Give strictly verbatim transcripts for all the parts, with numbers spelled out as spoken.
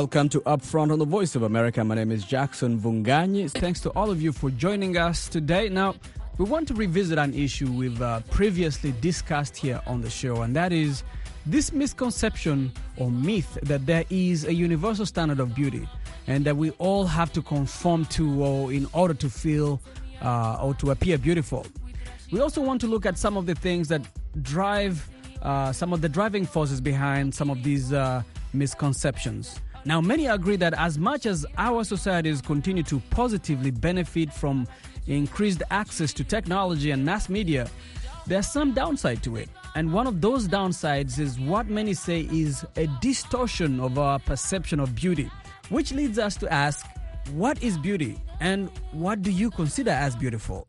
Welcome to Upfront on the Voice of America. My name is Jackson Vunganyi. Thanks to all of you for joining us today. Now, we want to revisit an issue we've uh, previously discussed here on the show, and that is this misconception or myth that there is a universal standard of beauty and that we all have to conform to or in order to feel uh, or to appear beautiful. We also want to look at some of the things that drive, uh, some of the driving forces behind some of these uh, misconceptions. Now, many agree that as much as our societies continue to positively benefit from increased access to technology and mass media, there's some downside to it. And one of those downsides is what many say is a distortion of our perception of beauty, which leads us to ask, what is beauty and what do you consider as beautiful?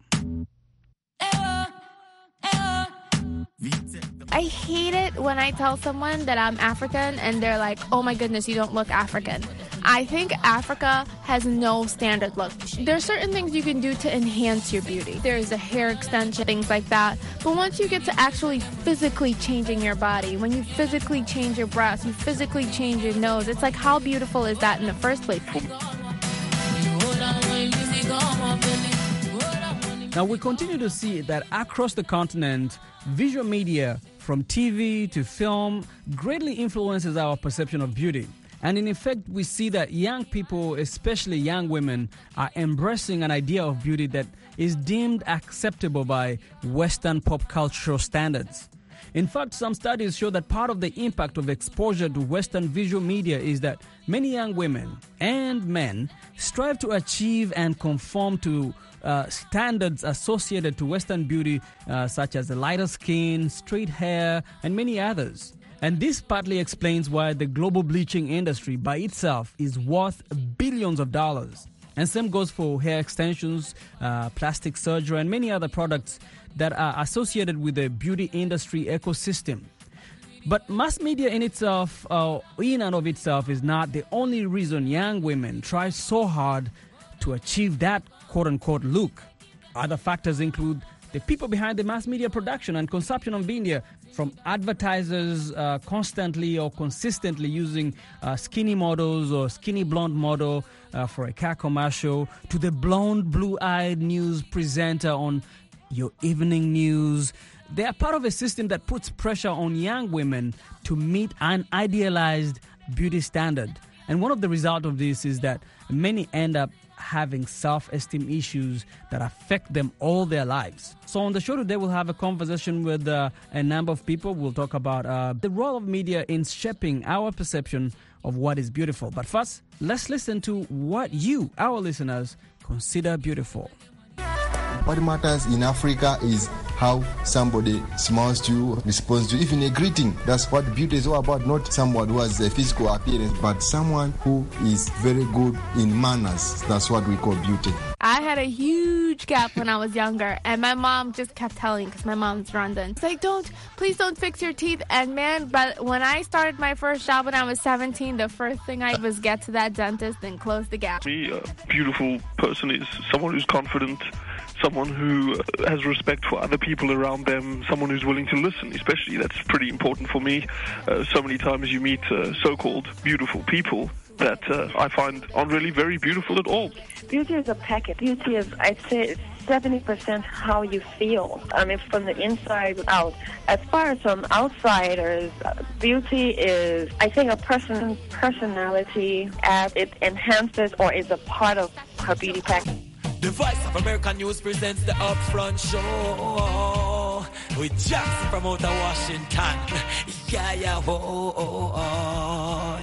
I hate it when I tell someone that I'm African and they're like, oh my goodness, you don't look African. I think Africa has no standard look. There's certain things you can do to enhance your beauty. There's a hair extension, things like that. But once you get to actually physically changing your body, when you physically change your breasts, you physically change your nose, it's like, how beautiful is that in the first place? Now, we continue to see that across the continent, visual media, from T V to film, greatly influences our perception of beauty. And in effect, we see that young people, especially young women, are embracing an idea of beauty that is deemed acceptable by Western pop cultural standards. In fact, some studies show that part of the impact of exposure to Western visual media is that many young women and men strive to achieve and conform to uh, standards associated to Western beauty, uh, such as the lighter skin, straight hair, and many others. And this partly explains why the global bleaching industry by itself is worth billions of dollars. And same goes for hair extensions, uh, plastic surgery, and many other products that are associated with the beauty industry ecosystem. But mass media in itself, uh, in and of itself, is not the only reason young women try so hard to achieve that quote-unquote look. Other factors include the people behind the mass media production and consumption of media, from advertisers uh, constantly or consistently using uh, skinny models or skinny blonde model uh, for a car commercial, to the blonde, blue-eyed news presenter on your evening news. They are part of a system that puts pressure on young women to meet an idealized beauty standard. And one of the results of this is that many end up having self-esteem issues that affect them all their lives. So on the show today, we'll have a conversation with uh, a number of people. We'll talk about uh, the role of media in shaping our perception of what is beautiful. But first, let's listen to what you, our listeners, consider beautiful. What matters in Africa is how somebody smiles to you, responds to you, even a greeting. That's what beauty is all about, not someone who has a physical appearance, but someone who is very good in manners. That's what we call beauty. I had a huge gap when I was younger, and my mom just kept telling, because my mom's Rwandan, it's like, don't, please don't fix your teeth. And man, but when I started my first job when I was seventeen, the first thing I did was get to that dentist and close the gap. Me, a beautiful person is someone who's confident, someone who has respect for other people around them, someone who's willing to listen, especially. That's pretty important for me. Uh, so many times you meet uh, so-called beautiful people that uh, I find aren't really very beautiful at all. Beauty is a package. Beauty is, I'd say, it's seventy percent how you feel. I mean, from the inside out. As far as from outsiders, beauty is, I think, a person's personality, as it enhances or is a part of her beauty package. The Voice of America News presents the Upfront Show with Jackson from out of Washington. Yeah, yeah, oh, oh, oh.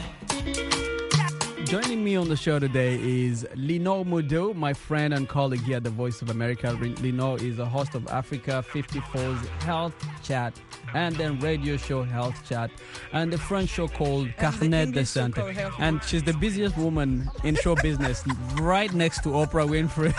Joining me on the show today is Lino Mudo, my friend and colleague here at the Voice of America. Lino is a host of Africa fifty-four's Health Chat and then radio show Health Chat and the French show called Carnet de Santé. And she's the busiest woman in show business, right next to Oprah Winfrey.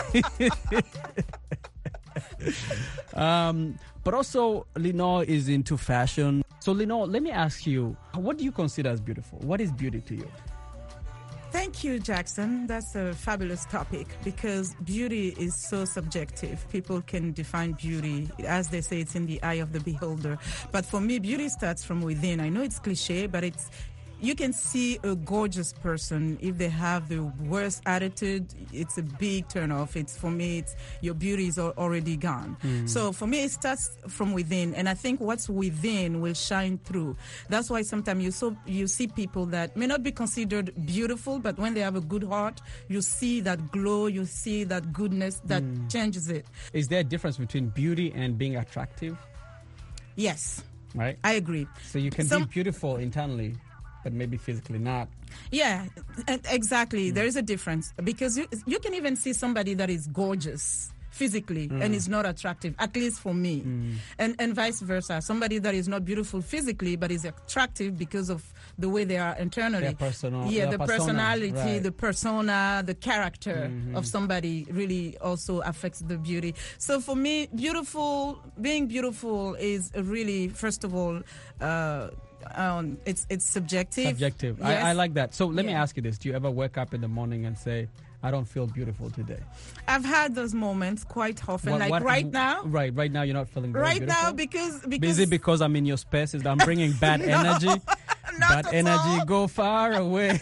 um, but also, Lino is into fashion. So, Lino, let me ask you, what do you consider as beautiful? What is beauty to you? Thank you, Jackson. That's a fabulous topic because beauty is so subjective. People can define beauty. As they say, it's in the eye of the beholder. But for me, beauty starts from within. I know it's cliche, but it's you can see a gorgeous person. If they have the worst attitude, it's a big turnoff. It's for me, it's your beauty is al- already gone. Mm. So for me, it starts from within, and I think what's within will shine through. That's why sometimes you so you see people that may not be considered beautiful, but when they have a good heart, you see that glow, you see that goodness that mm. changes it. Is there a difference between beauty and being attractive? Yes. Right? I agree. So you can Some, be beautiful internally, but maybe physically not. Yeah, exactly. Mm. There is a difference, because you you can even see somebody that is gorgeous physically mm. and is not attractive, at least for me, mm. and and vice versa. Somebody that is not beautiful physically but is attractive because of the way they are internally. Their personal, yeah, their the persona, personality, right. the persona, the character mm-hmm. of somebody really also affects the beauty. So for me, beautiful, being beautiful is really, first of all, uh, Um, it's it's subjective. Subjective. Yes. I, I like that. So let yeah. me ask you this: do you ever wake up in the morning and say, "I don't feel beautiful today"? I've had those moments quite often. What, like what, right now. Right, right now you're not feeling very right beautiful. now because because Is it because I'm in your space? Is that I'm bringing bad no, energy? Not bad at energy, all. go far away.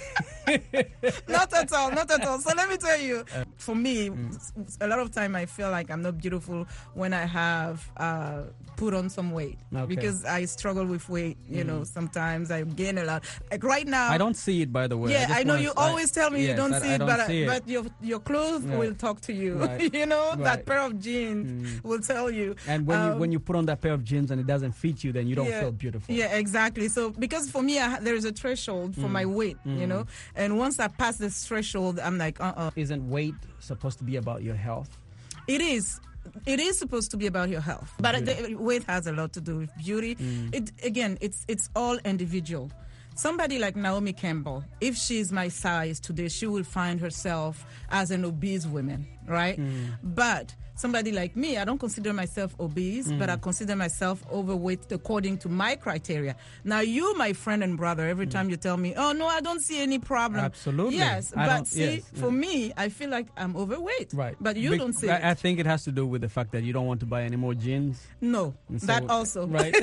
Not at all, not at all. So let me tell you, uh, for me, mm. a lot of time I feel like I'm not beautiful when I have uh, put on some weight. Okay. Because I struggle with weight, you mm. know, sometimes I gain a lot. Like right now. I don't see it, by the way. Yeah, I, I know wanna, you always tell me yes, you don't I, see I it, don't but, see but it. your your clothes right. will talk to you. Right. You know, right. that pair of jeans mm. will tell you. And when, um, you, when you put on that pair of jeans and it doesn't fit you, then you don't yeah, feel beautiful. Yeah, exactly. So because for me, I, there is a threshold for mm. my weight, mm. you know, and once I pass this threshold, I'm like, uh-uh. Isn't weight supposed to be about your health? It is. It is supposed to be about your health, but the, weight has a lot to do with beauty. Mm. It again, it's it's all individual. Somebody like Naomi Campbell, if she's my size today, she will find herself as an obese woman, right? Mm. But somebody like me, I don't consider myself obese, mm. but I consider myself overweight according to my criteria. Now, you, my friend and brother, every mm. time you tell me, oh, no, I don't see any problem. Absolutely. Yes, I but see, yes, for yeah. me, I feel like I'm overweight. Right. But you Be- don't see I, it. I think it has to do with the fact that you don't want to buy any more jeans. No, so, that also. Right.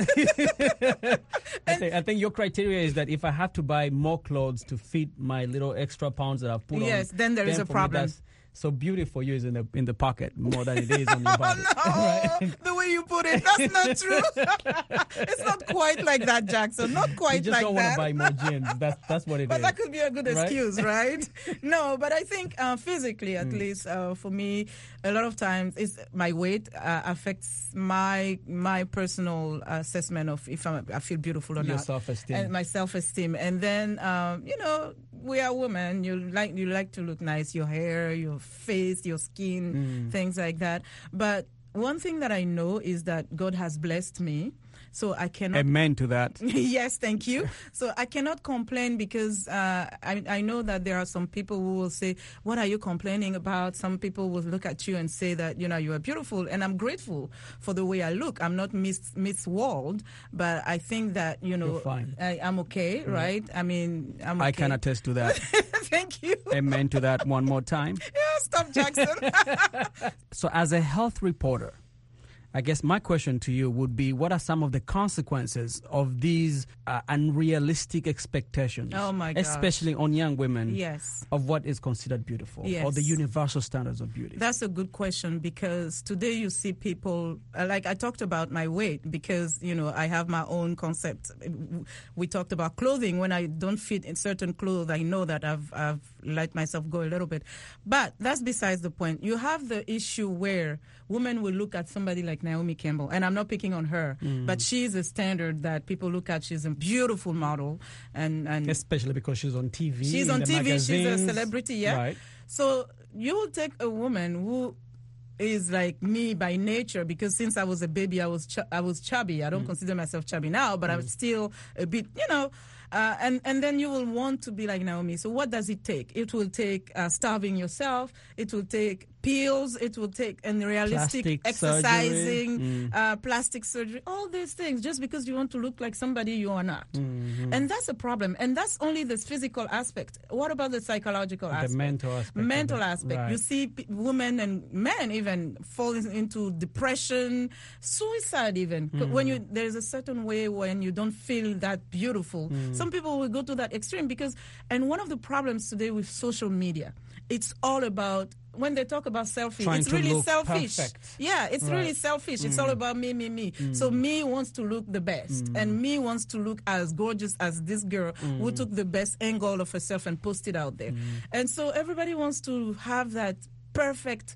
I, think, I think your criteria is that if I have to buy more clothes to fit my little extra pounds that I've put yes, on. Yes, then there then is a for problem. Me, so beauty for you is in the in the pocket more than it is on your body. No, right? The way you put it, that's not true. It's not quite like that, Jackson. Not quite you just like don't that. want to buy more jeans. That's that's what it but is. But that could be a good excuse, right? right? No, but I think uh, physically, at mm. least uh, for me, a lot of times is my weight uh, affects my my personal assessment of if I'm, I feel beautiful or your not. self-esteem. And my self-esteem, and then um, you know, we are women. You like you like to look nice, your hair, your face, your skin, mm. things like that. But one thing that I know is that God has blessed me. So I cannot. Amen to that. Yes, thank you. So I cannot complain because uh, I, I know that there are some people who will say, "What are you complaining about?" Some people will look at you and say that you know you are beautiful, and I'm grateful for the way I look. I'm not Miss Miss World, but I think that you know You're fine. I, I'm okay, mm. right? I mean, I'm. Okay. I can attest to that. Thank you. Amen to that one more time. Yeah, stop, Jackson. So, as a health reporter, I guess my question to you would be, what are some of the consequences of these uh, unrealistic expectations, oh my gosh. especially on young women, yes. of what is considered beautiful yes. or the universal standards of beauty? That's a good question, because today you see people, uh, like I talked about my weight, because, you know, I have my own concept. We talked about clothing. When I don't fit in certain clothes, I know that I've, I've let myself go a little bit. But that's besides the point. You have the issue where women will look at somebody like Naomi Campbell, and I'm not picking on her, mm. but she's a standard that people look at. She's a beautiful model, and, and especially because she's on T V. She's on T V. Magazines. She's a celebrity, yeah. Right. So you will take a woman who is like me by nature, because since I was a baby, I was ch- I was chubby. I don't mm. consider myself chubby now, but mm. I'm still a bit, you know. Uh, and, and then you will want to be like Naomi. So what does it take? It will take uh, starving yourself. It will take pills it will take, and realistic Plastic exercising, surgery. Mm. uh, plastic surgery, all these things, just because you want to look like somebody you are not. Mm-hmm. And that's a problem. And that's only the physical aspect. What about the psychological The aspect? mental aspect. of Mental it. aspect. Right. You see p- women and men even falling into depression, suicide even. Mm. When you there's a certain way when you don't feel that beautiful. Mm. Some people will go to that extreme because, and one of the problems today with social media, it's all about, when they talk about selfie, Trying it's to really look selfish. perfect. Yeah, it's really Right. selfish. It's Mm. all about me, me, me. So me wants to look the best, Mm. and me wants to look as gorgeous as this girl who took the best angle of herself and posted out there. And so everybody wants to have that perfect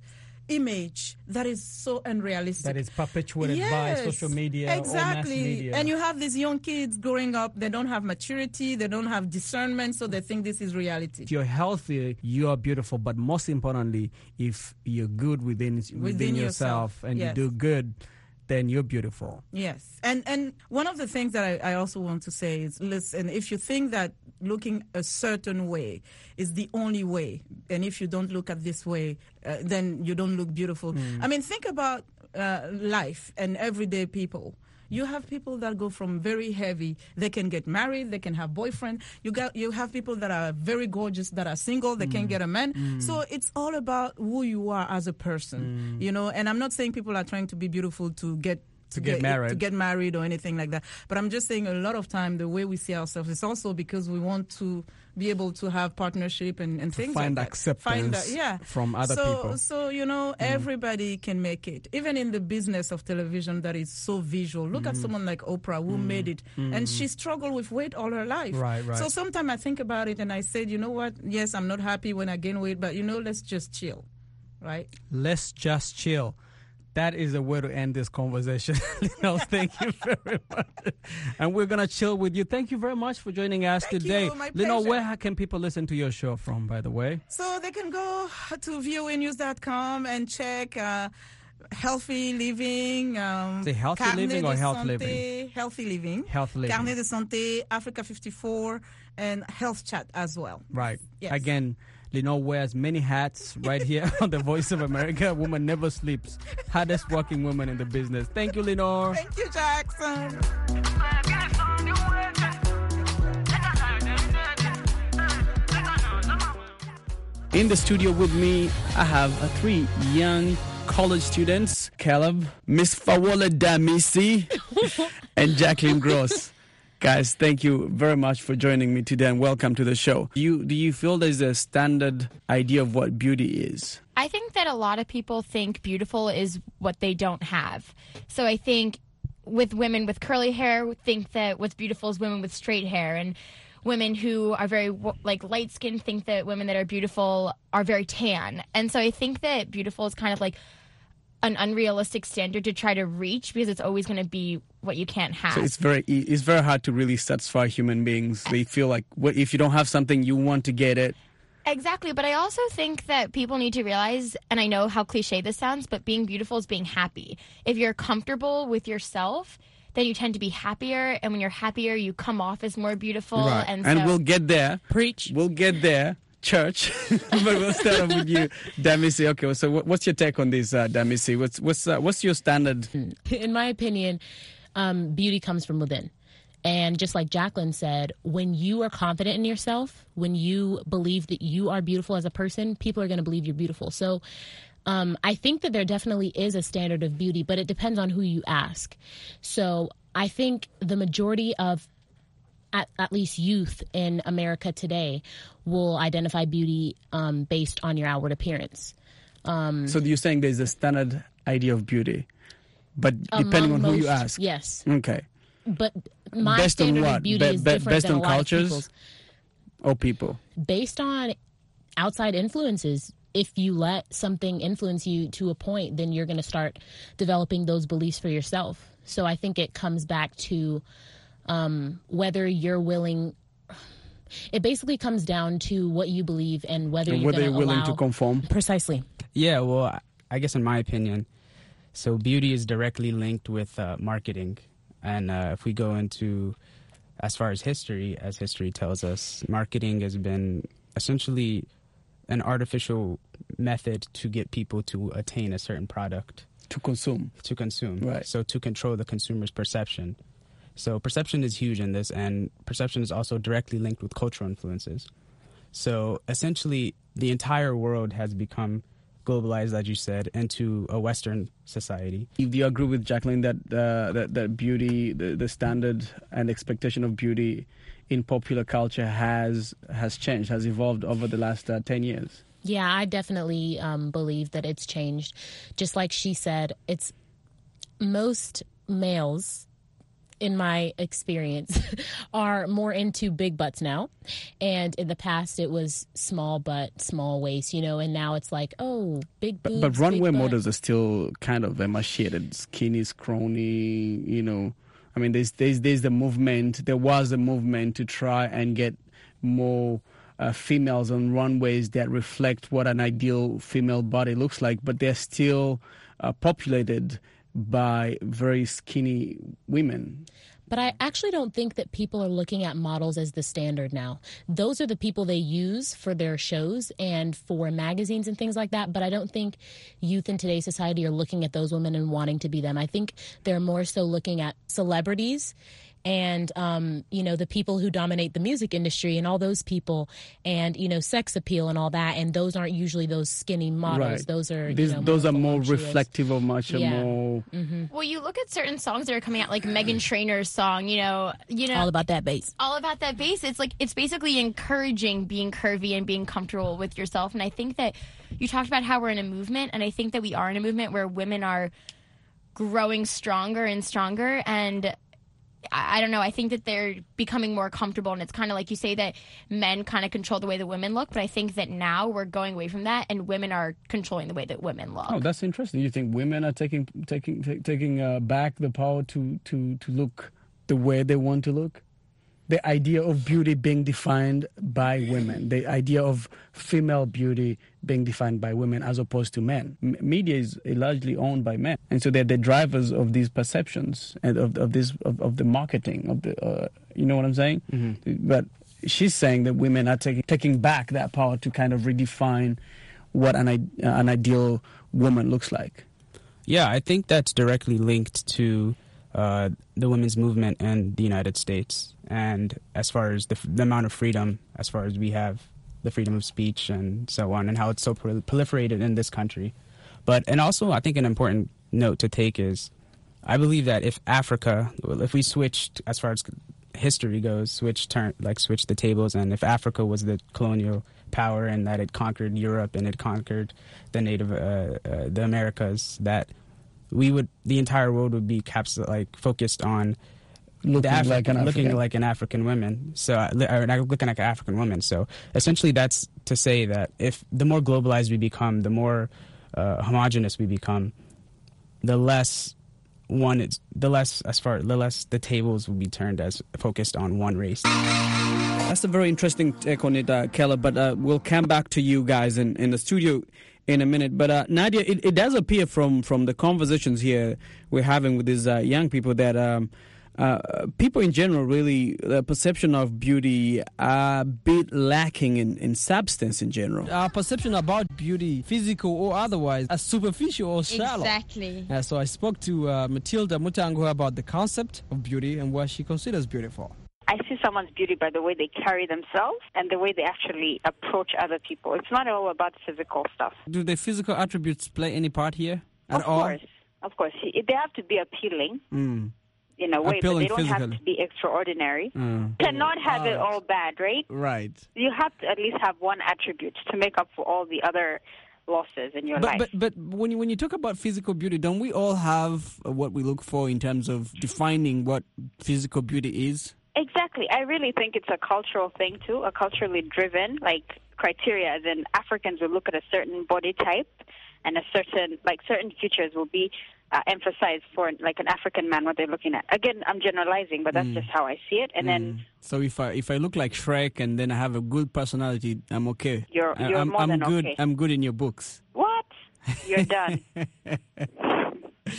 image that is so unrealistic. That is perpetuated by social media or mass exactly. media. And you have these young kids growing up, they don't have maturity, they don't have discernment, so they think this is reality. If you're healthy, you are beautiful. But most importantly, if you're good within within, Within yourself, yourself, and yes. you do good, then you're beautiful. Yes. And and one of the things that I, I also want to say is, listen, if you think that looking a certain way is the only way, and if you don't look at this way, uh, then you don't look beautiful. Mm. I mean, think about uh, life and everyday people. You have people that go from very heavy, they can get married, they can have boyfriend. You got you have people that are very gorgeous, that are single, they can get a man. Mm. So it's all about who you are as a person, you know. And I'm not saying people are trying to be beautiful to get To get married. to get married or anything like that. But I'm just saying, a lot of time the way we see ourselves is also because we want to be able to have partnership and, and things find like that. acceptance Find that, yeah. from other so, people. So, you know, everybody can make it. Even in the business of television that is so visual. Look at someone like Oprah who made it. And she struggled with weight all her life. Right, right. So sometimes I think about it and I said, you know what? Yes, I'm not happy when I gain weight, but, you know, let's just chill. Right? Let's just chill. That is a way to end this conversation. No, thank you very much. And we're going to chill with you. Thank you very much for joining us Thank today. you, my Lino, pleasure. where can people listen to your show from, by the way? So they can go to V O A news dot com and check uh, Healthy Living. Um, Say Healthy Carnet Living or de Health Santé, Living? Healthy Living. Health Living. Carnet de Santé, Africa fifty-four, and Health Chat as well. Right. Yes. Again, Lino wears many hats right here on the Voice of America. Woman never sleeps. Hardest working woman in the business. Thank you, Lino. Thank you, Jackson. In the studio with me, I have uh, three young college students, Caleb, Miss Fawola Damisi, and Jacqueline Gross. Guys, thank you very much for joining me today and welcome to the show. You, do you feel there's a standard idea of what beauty is? I think that a lot of people think beautiful is what they don't have. So I think with women with curly hair think that what's beautiful is women with straight hair, and women who are very like light skinned think that women that are beautiful are very tan. And so I think that beautiful is kind of like an unrealistic standard to try to reach because it's always going to be what you can't have. So it's very e- it's very hard to really satisfy human beings. They feel like what, if you don't have something, you want to get it. Exactly, but I also think that people need to realize, and I know how cliche this sounds, but being beautiful is being happy. If you're comfortable with yourself, then you tend to be happier, and when you're happier, you come off as more beautiful. Right. And, And so, we'll get there. Preach. We'll get there, church. But we'll start off with you, Damisi. Okay, so what, what's your take on this, uh, Damisi? What's what's uh, what's your standard? In my opinion, um, beauty comes from within. And just like Jacqueline said, when you are confident in yourself, when you believe that you are beautiful as a person, people are going to believe you're beautiful. So um, I think that there definitely is a standard of beauty, but it depends on who you ask. So I think the majority of At, at least youth in America today will identify beauty um, based on your outward appearance. Um, So you're saying there's a standard idea of beauty, but depending on among who you most- ask. Yes. Okay. But my Based on standard what? of beauty Be- is be- different based than on a lot cultures? of people's. Or people. Based on outside influences, if you let something influence you to a point, then you're going to start developing those beliefs for yourself. So I think it comes back to um, whether you're willing. It basically comes down to what you believe and whether And you're, whether gonna you're willing allow, to conform. Precisely. Yeah, well, I guess in my opinion, so beauty is directly linked with uh, marketing. And uh, if we go into, as far as history, as history tells us, marketing has been essentially an artificial method to get people to attain a certain product. To consume. To consume. Right. So to control the consumer's perception. So perception is huge in this, and perception is also directly linked with cultural influences. So essentially, the entire world has become globalized, as you said, into a Western society. Do you agree with Jacqueline that uh, that, that beauty, the, the standard and expectation of beauty in popular culture has has changed, has evolved over the last uh, ten years? Yeah, I definitely um, believe that it's changed. Just like she said, it's most males, in my experience, are more into big butts now. And in the past, it was small butt, small waist, you know, and now it's like, oh, big boobs, But, but runway big models are still kind of emaciated, skinny, scrawny, you know. I mean, there's, there's, there's the movement, there was a movement to try and get more uh, females on runways that reflect what an ideal female body looks like, but they're still uh, populated by very skinny women. But I actually don't think that people are looking at models as the standard now. Those are the people they use for their shows and for magazines and things like that. But I don't think youth in today's society are looking at those women and wanting to be them. I think they're more so looking at celebrities and, um, you know, the people who dominate the music industry and all those people and, you know, sex appeal and all that. And those aren't usually those skinny models. Right. Those are, These, you know, those more are more voluptuous. reflective of much Yeah. more... Mm-hmm. Well, you look at certain songs that are coming out, like Meghan Trainor's song, you know, you know, All about that bass. all about that bass. It's like, it's basically encouraging being curvy and being comfortable with yourself. And I think that you talked about how we're in a movement, and I think that we are in a movement where women are growing stronger and stronger. And I, I don't know, I think that they're becoming more comfortable. And it's kind of like you say that men kind of control the way that women look. But I think that now we're going away from that, and women are controlling the way that women look. Oh, that's interesting. You think women are taking taking ta- taking uh, back the power to, to, to look the way they want to look? The idea of beauty being defined by women, the idea of female beauty being defined by women as opposed to men. M- media is largely owned by men, and so they're the drivers of these perceptions and of of this of, of the marketing of the. Uh, you know what I'm saying? Mm-hmm. But she's saying that women are taking taking back that power to kind of redefine what an uh, an ideal woman looks like. Yeah, I think that's directly linked to uh, the women's movement in the United States. And as far as the, the amount of freedom, as far as we have the freedom of speech and so on, and how it's so prol- proliferated in this country. But, and also I think an important note to take is, I believe that if Africa, if we switched, as far as history goes, switch turn, like switch the tables, and if Africa was the colonial power and that it conquered Europe and it conquered the native, uh, uh, the Americas, that we would, the entire world would be caps- like focused on Looking, Afri- like an looking African. like an African woman, so or looking like an African woman. So essentially, that's to say that if the more globalized we become, the more uh, homogenous we become, the less one, it's, the less as far the less the tables will be turned as focused on one race. That's a very interesting take on it, uh, Keller, but uh, we'll come back to you guys in, in the studio in a minute. But uh, Nadia, it, it does appear from, from the conversations here we're having with these uh, young people that um, uh, people in general, really, the perception of beauty are a bit lacking in, in substance in general. Our perception about beauty, physical or otherwise, are superficial or shallow. Exactly. Uh, so I spoke to uh, Matilda Mutango about the concept of beauty and what she considers beautiful. I see someone's beauty by the way they carry themselves and the way they actually approach other people. It's not all about physical stuff. Do the physical attributes play any part here at of all? Of course. Of course. They have to be appealing Mm. in a way, Appealing but they don't physically. have to be extraordinary. Mm. Cannot have it Alright. all bad, right? Right. You have to at least have one attribute to make up for all the other losses in your But, life. but but when you, when you talk about physical beauty, don't we all have uh, what we look for in terms of defining what physical beauty is? Exactly. I really think it's a cultural thing, too, a culturally driven, like, criteria. As in, Africans will look at a certain body type, and a certain, like, certain features will be uh, emphasized for, like, an African man, what they're looking at. Again, I'm generalizing, but that's Mm. just how I see it. And then So if I if I look like Shrek and then I have a good personality, I'm okay. You're- I- you're I'm, more I'm than good. okay. I'm good in your books. what? You're done.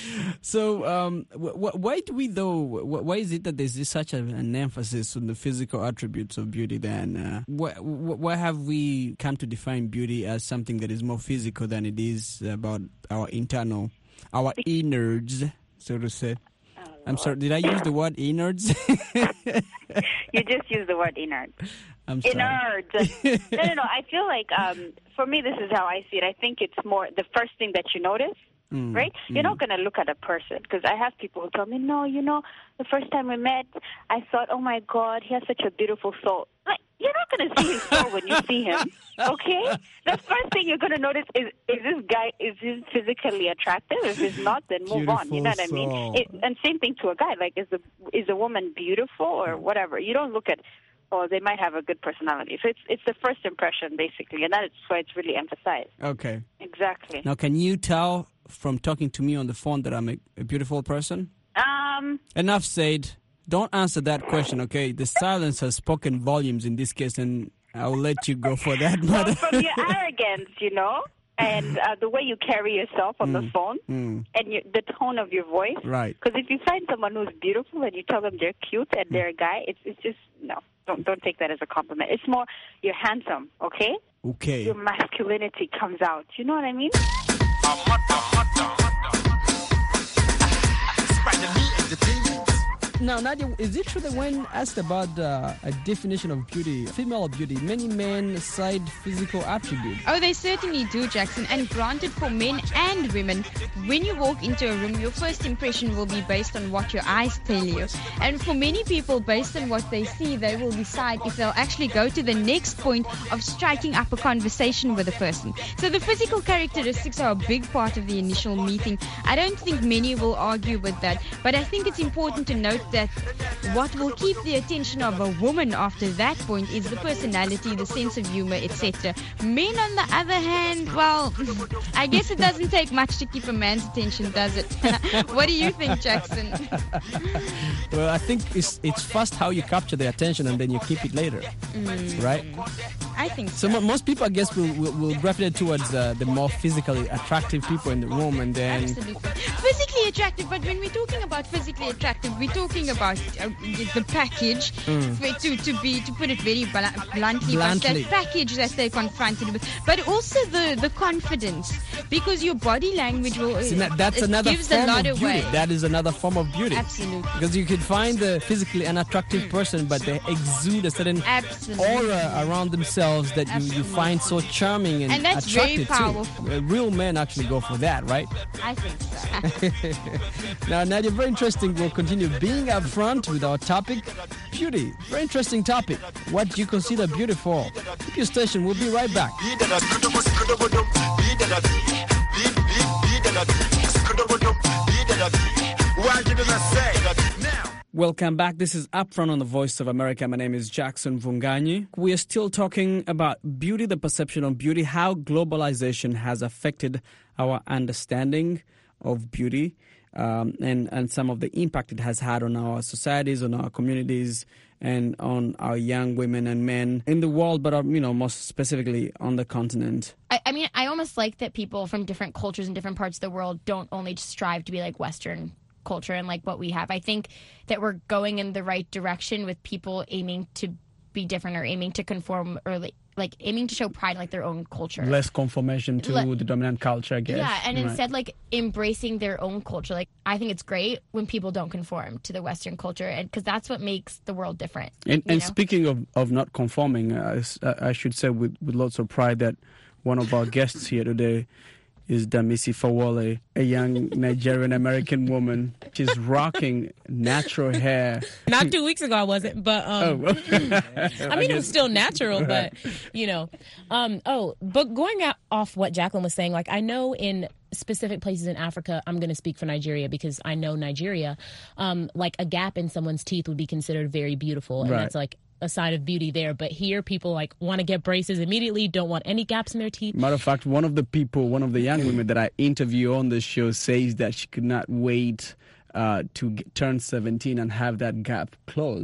So, um, wh- wh- why do we though? Wh- why is it that there's this such a, an emphasis on the physical attributes of beauty? Then, uh, wh- wh- why have we come to define beauty as something that is more physical than it is about our internal, our innards, so to say? Oh, I'm sorry. Did I use the word innards? You just used the word innards. I'm sorry. Innards. no, no, no. I feel like um, for me, this is how I see it. I think it's more the first thing that you notice. Mm, right? mm. You're not going to look at a person, because I have people who tell me, no, you know, the first time we met, I thought, oh my God, he has such a beautiful soul. Like, you're not going to see his soul when you see him, okay? The first thing you're going to notice is, is this guy, is he physically attractive? If he's not, then move on, you know what I mean? It, and same thing to a guy, like, is the is a woman beautiful or whatever? You don't look at, oh, they might have a good personality. So it's it's the first impression, basically, and that's why it's really emphasized. Okay. Exactly. Now, can you tell from talking to me on the phone that I'm a, a beautiful person? Um. Enough said. Don't answer that question, okay? The silence has spoken volumes in this case, and I'll let you go for that. Well, from your arrogance, you know, and uh, the way you carry yourself on Mm, the phone, mm. and you, the tone of your voice. Right. Because if you find someone who's beautiful and you tell them they're cute and they're a guy, it's it's just, no. Don't don't take that as a compliment. It's more, you're handsome, okay? Okay. Your masculinity comes out. You know what I mean? Now, Nadia, is it true that when asked about uh, a definition of beauty, female beauty, many men cite physical attributes? Oh, they certainly do, Jackson. And granted, for men and women, when you walk into a room, your first impression will be based on what your eyes tell you. And for many people, based on what they see, they will decide if they'll actually go to the next point of striking up a conversation with a person. So the physical characteristics are a big part of the initial meeting. I don't think many will argue with that, but I think it's important to note that what will keep the attention of a woman after that point is the personality, the sense of humor, et cetera. Men, on the other hand, well, I guess it doesn't take much to keep a man's attention, does it? What do you think, Jackson? Well, I think it's it's first how you capture the attention and then you keep it later, Mm. right? I think So mo- most people, I guess, will will, will gravitate towards uh, the more physically attractive people in the room, and then Absolutely. Physically attractive, but when we're talking about physically attractive, we're talking about uh, the package, Mm. for, to, to be to put it very bl- bluntly, Bluntly. but that package that they're confronted with, but also the, the confidence, because your body language will See, that- that's it another gives form a lot of beauty. away. That is another form of beauty. Absolutely. Because you could find the physically unattractive person, but they exude a certain Absolutely. aura around themselves that you, you find so charming and, And that's very attractive powerful. too. Uh, real men actually go for that, right? I think so. Now, Nadia, very interesting. We'll continue being upfront with our topic, beauty. Very interesting topic. What do you consider beautiful? Keep your station. We'll be right back. Welcome back. This is Upfront on the Voice of America. My name is Jackson Vunganyi. We are still talking about beauty, the perception of beauty, how globalization has affected our understanding of beauty, um, and, and some of the impact it has had on our societies, on our communities, and on our young women and men in the world, but, um, you know, most specifically on the continent. I, I mean, I almost like that people from different cultures and different parts of the world don't only strive to be like Western culture and like what we have. I think that we're going in the right direction with people aiming to be different or aiming to conform or like, like aiming to show pride in like their own culture. Less conformation to Le- the dominant culture, I guess. Yeah, and Right. instead like embracing their own culture. Like I think it's great when people don't conform to the Western culture, and because that's what makes the world different. And, you and know? speaking of, of not conforming, uh, I should say with, with lots of pride that one of our guests here today is Damisi Fawole, a young Nigerian-American woman. She's rocking natural hair. Not two weeks ago I wasn't, but um, Oh. I mean, it was still natural, but, you know. Um, oh, but going out off what Jacqueline was saying, like, I know in specific places in Africa, I'm going to speak for Nigeria because I know Nigeria, um, like a gap in someone's teeth would be considered very beautiful. And Right. that's like a side of beauty there. But here, people like want to get braces immediately, don't want any gaps in their teeth. Matter of fact, one of the people, one of the young women that I interview on the show says that she could not wait uh, to get, turn seventeen and have that gap closed.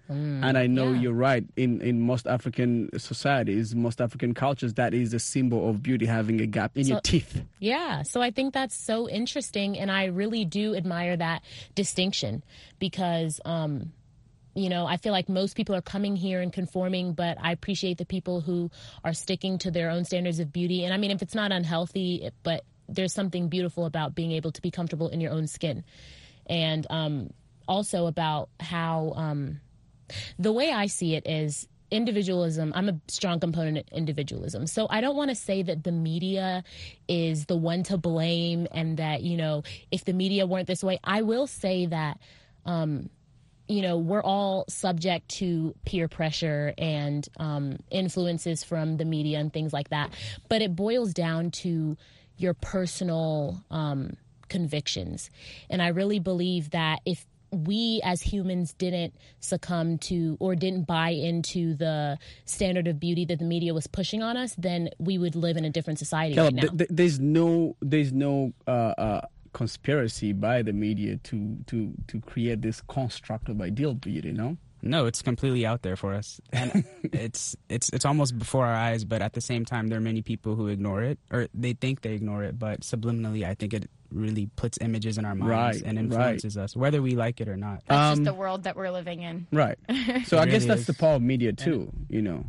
Mm, and I know yeah. you're right. In, in most African societies, most African cultures, that is a symbol of beauty, having a gap in So- your teeth. Yeah, so I think that's so interesting, and I really do admire that distinction because, um, you know, I feel like most people are coming here and conforming, but I appreciate the people who are sticking to their own standards of beauty. And I mean, if it's not unhealthy, but there's something beautiful about being able to be comfortable in your own skin. And um, also about how um, the way I see it is individualism. I'm a strong component of individualism. So I don't want to say that the media is the one to blame and that, you know, if the media weren't this way, I will say that, um, you know, we're all subject to peer pressure and um, influences from the media and things like that. But it boils down to your personal um, convictions. And I really believe that if we as humans didn't succumb to or didn't buy into the standard of beauty that the media was pushing on us, then we would live in a different society Caleb, right now. th- th- there's no, there's no uh, uh, conspiracy by the media to, to, to create this construct of ideal beauty, no? No, it's completely out there for us, and it's it's it's almost before our eyes. But at the same time, there are many people who ignore it, or they think they ignore it, but subliminally, I think it really puts images in our minds Right, and influences us, whether we like it or not. That's Um, just the world that we're living in. Right. So It I guess really that's is. the power of media too, you know.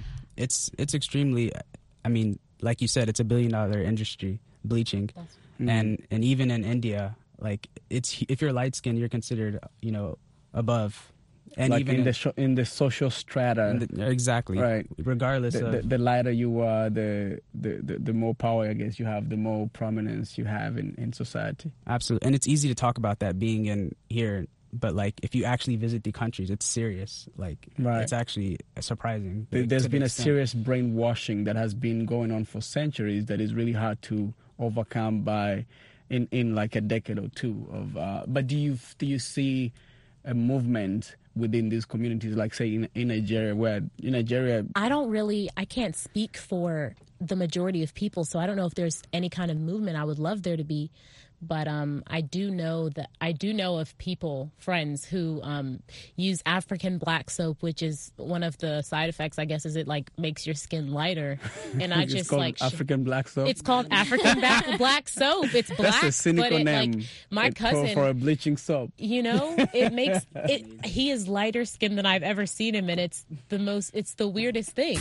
It's it's extremely. I mean, like you said, it's a billion dollar industry, bleaching, Mhm. and and even in India, like it's if you're light skinned, you're considered, you know, above. And like even in the sho- in the social strata, in the- exactly, right? Regardless the, of the, the lighter you are, the, the, the, the more power I guess you have, the more prominence you have in, in society. absolutely, and it's easy to talk about that being in here, but like if you actually visit the countries, it's serious. Like Right. it's actually surprising. There- like, There's to the been a extent. serious brainwashing that has been going on for centuries that is really hard to overcome by in, in like a decade or two of. Uh, but do you do you see a movement within these communities, like say in, in Nigeria, where in Nigeria, I don't really, I can't speak for the majority of people, so I don't know if there's any kind of movement. I would love there to be, but um, I do know that I do know of people, friends who um, use African black soap, which is one of the side effects, I guess, is it like makes your skin lighter, and I it's just called like sh- African black soap. It's called African black, black soap. It's black, That's a cynical but it, name. like my It- for- cousin for a bleaching soap. You know, it makes it. He is lighter skinned than I've ever seen him, and it's the most. It's the weirdest thing.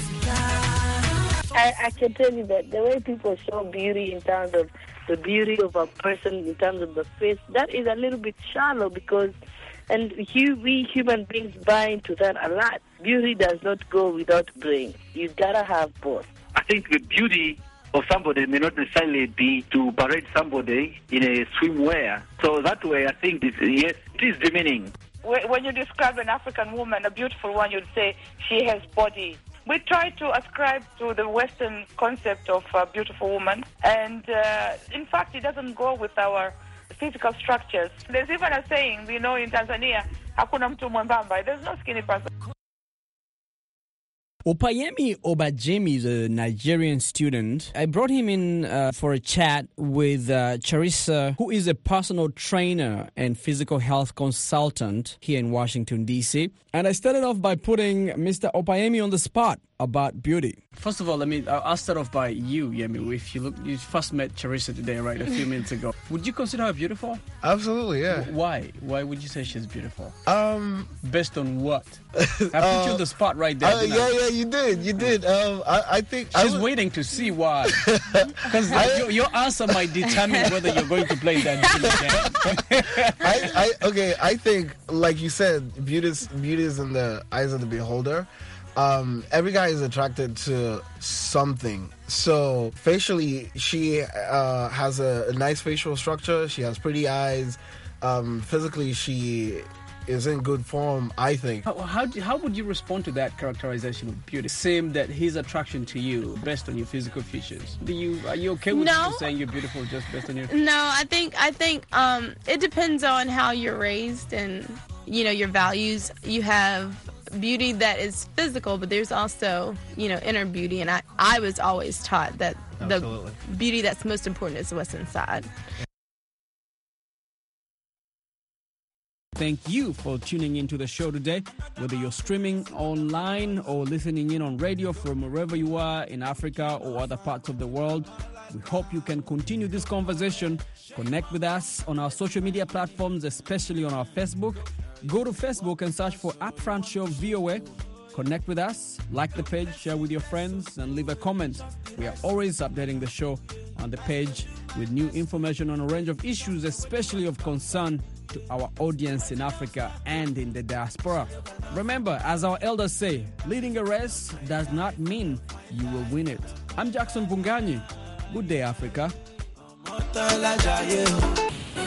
I, I can tell you that the way people show beauty in terms of the beauty of a person, in terms of the face, that is a little bit shallow because, and you, we human beings buy into that a lot. Beauty does not go without brain. You gotta have both. I think the beauty of somebody may not necessarily be to parade somebody in a swimwear. So that way, I think, this, yes, it is demeaning. When you describe an African woman, a beautiful one, you'd say she has body. We try to ascribe to the Western concept of a beautiful woman, and uh, in fact, it doesn't go with our physical structures. There's even a saying, we know in Tanzania, hakuna mtu mwembamba. There's no skinny person. Opayemi Obajemi is a Nigerian student. I brought him in uh, for a chat with uh, Charissa, who is a personal trainer and physical health consultant here in Washington, D C. And I started off by putting Mister Opayemi on the spot about beauty. First of all, let me, I'll start off by you, Yemi. If you look, you first met Charissa today, right, a few minutes ago. Would you consider her beautiful? Absolutely, yeah. Why? Why would you say she's beautiful? Um, Based on what? I put you on the spot right there. Uh, yeah, yeah, you did, you did. Um, I, I think she's I was, waiting to see why, because your, your answer might determine whether you're going to play that game again. I, I, okay, I think, like you said, beauty is, beauty is in the eyes of the beholder. Um, every guy is attracted to something. So facially, she uh, has a, a nice facial structure. She has pretty eyes. Um, physically, she is in good form, I think. How, how, do, how would you respond to that characterization of beauty? Same that his attraction to you based on your physical features. Do you are you okay with No. just saying you're beautiful just based on your? No, I think I think um, it depends on how you're raised and you know your values. You have beauty that is physical, but there's also you know inner beauty, and I I was always taught that Absolutely. the beauty that's most important is what's inside. thank you for tuning into the show today, whether you're streaming online or listening in on radio from wherever you are in Africa or other parts of the world. We hope you can continue this conversation. Connect with us on our social media platforms, especially on our Facebook. Go to Facebook and search for Upfront Show V O A. Connect with us, like the page, share with your friends, and leave a comment. We are always updating the show on the page with new information on a range of issues, especially of concern to our audience in Africa and in the diaspora. Remember, as our elders say, leading a race does not mean you will win it. I'm Jackson Bunganyi. Good day, Africa.